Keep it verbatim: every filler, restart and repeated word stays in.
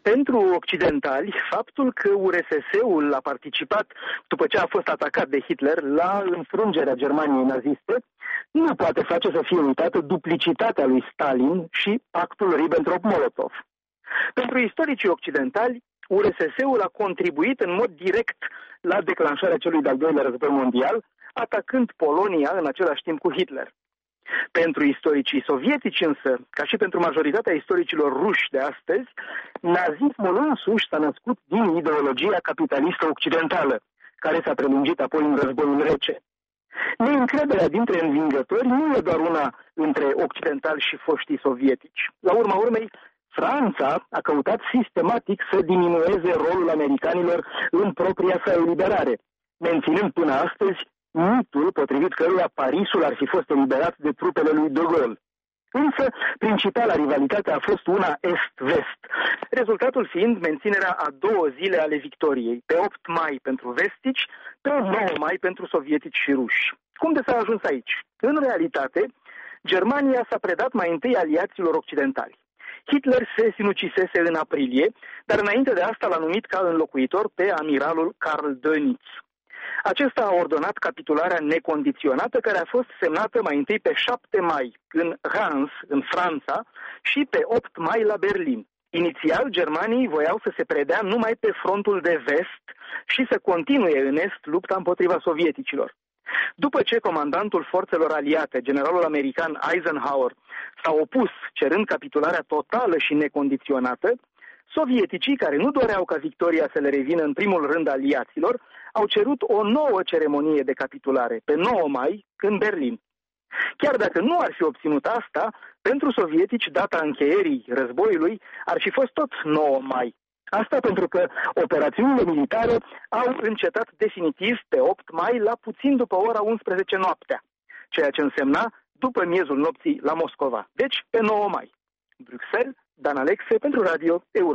Pentru occidentali, faptul că U R S S-ul a participat, după ce a fost atacat de Hitler, la înfrângerea Germaniei naziste, nu poate face să fie uitată duplicitatea lui Stalin și pactul Ribbentrop-Molotov. Pentru istoricii occidentali, U R S S-ul a contribuit în mod direct la declanșarea celui de-al doilea război mondial, atacând Polonia în același timp cu Hitler. Pentru istoricii sovietici însă, ca și pentru majoritatea istoricilor ruși de astăzi, nazismul însuși s-a născut din ideologia capitalistă occidentală, care s-a prelungit apoi în războiul rece. Neîncrederea dintre învingători nu e doar una între occidentali și foștii sovietici. La urma urmei, Franța a căutat sistematic să diminueze rolul americanilor în propria sa eliberare, menținând până astăzi mitul potrivit căruia Parisul ar fi fost eliberat de trupele lui De Gaulle. Însă, principala rivalitate a fost una est-vest, rezultatul fiind menținerea a două zile ale victoriei, pe opt mai pentru vestici, pe nouă mai pentru sovietici și ruși. Cum de s-a ajuns aici? În realitate, Germania s-a predat mai întâi aliaților occidentali. Hitler se sinucisese în aprilie, dar înainte de asta l-a numit ca înlocuitor pe amiralul Karl Dönitz. Acesta a ordonat capitularea necondiționată, care a fost semnată mai întâi pe șapte mai în Reims, în Franța, și pe opt mai la Berlin. Inițial, germanii voiau să se predea numai pe frontul de vest și să continue în est lupta împotriva sovieticilor. După ce comandantul forțelor aliate, generalul american Eisenhower, s-a opus cerând capitularea totală și necondiționată, sovieticii, care nu doreau ca victoria să le revină în primul rând aliaților, au cerut o nouă ceremonie de capitulare, pe nouă mai, în Berlin. Chiar dacă nu ar fi obținut asta, pentru sovietici data încheierii războiului ar fi fost tot nouă mai. Asta pentru că operațiunile militare au încetat definitiv pe opt mai la puțin după ora unsprezece noaptea, ceea ce însemna după miezul nopții la Moscova, deci pe nouă mai. Bruxelles, Dan Alexe pentru Radio Europa.